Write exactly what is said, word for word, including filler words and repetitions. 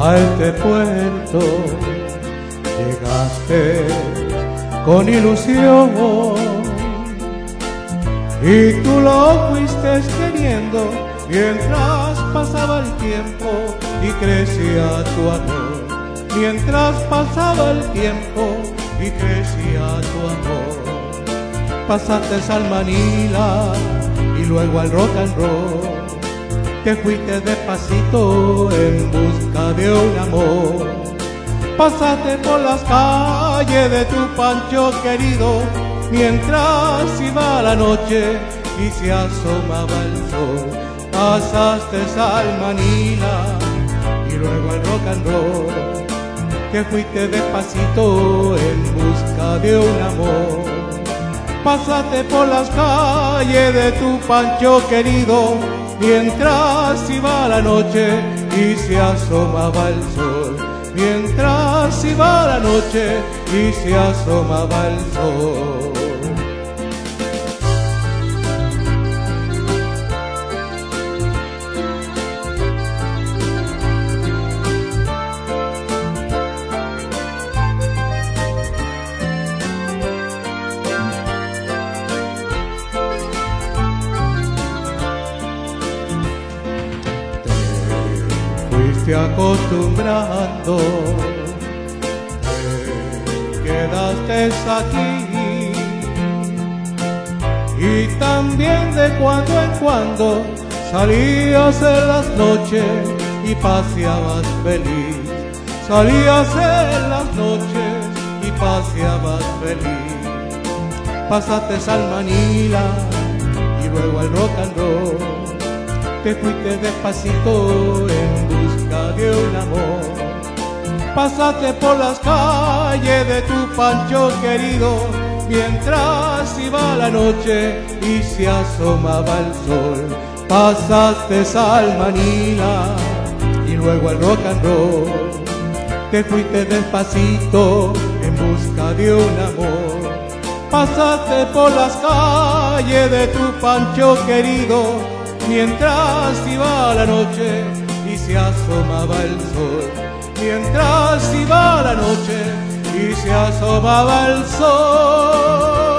a este puerto llegaste con ilusión y tú lo fuiste queriendo mientras pasaba el tiempo y crecía tu amor. Mientras pasaba el tiempo y crecía tu amor. Pasaste al Manila y luego al rock and roll. Te fuiste despacito en busca de un amor. Pasaste por las calles de tu Pancho querido mientras iba la noche y se asomaba el sol. Pasaste al Manila y luego al rock and roll. Te fuiste despacito en busca de un amor. Pasaste por las calles de tu Pancho querido mientras iba la noche y se asomaba el sol. Mientras iba la noche y se asomaba el sol. Te acostumbrando, te quedaste aquí y también de cuando en cuando salías en las noches y paseabas feliz. Salías en las noches y paseabas feliz. Pasaste al Manila y luego al rock and roll. Te fuiste despacito en busca de un amor. Pasaste por las calles de tu Pancho querido mientras iba la noche y se asomaba el sol. Pasaste al Manila y luego al rock and roll. Te fuiste despacito en busca de un amor. Pasaste por las calles de tu Pancho querido mientras iba la noche y se asomaba el sol. Mientras iba la noche y se asomaba el sol.